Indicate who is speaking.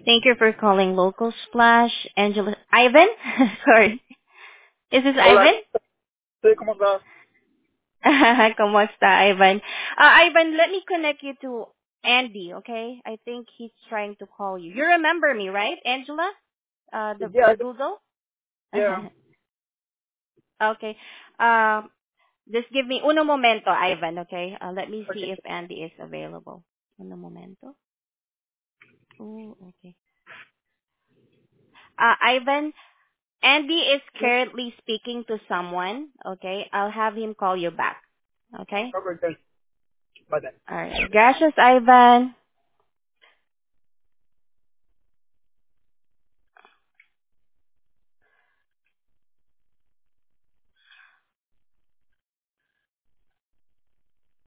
Speaker 1: Thank you for calling Local Splash. Angela, Ivan? Sorry. Is this
Speaker 2: Hola,
Speaker 1: Ivan?
Speaker 2: sí, ¿cómo estás?
Speaker 1: Kamusta, Ivan? Ivan, let me connect you to Andy, okay? I think he's trying to call you. You remember me, right, Angela?
Speaker 2: Yeah,
Speaker 1: The Google?
Speaker 2: yeah.
Speaker 1: Okay. Um, just give me uno momento, Ivan, okay? Let me see
Speaker 2: Okay.
Speaker 1: if Andy is available. Uno momento. Oh, okay. Ivan, Andy is currently speaking to someone, okay? I'll have him call you back, okay?
Speaker 2: Okay, thanks. Bye then.
Speaker 1: All right. Gracias, Ivan.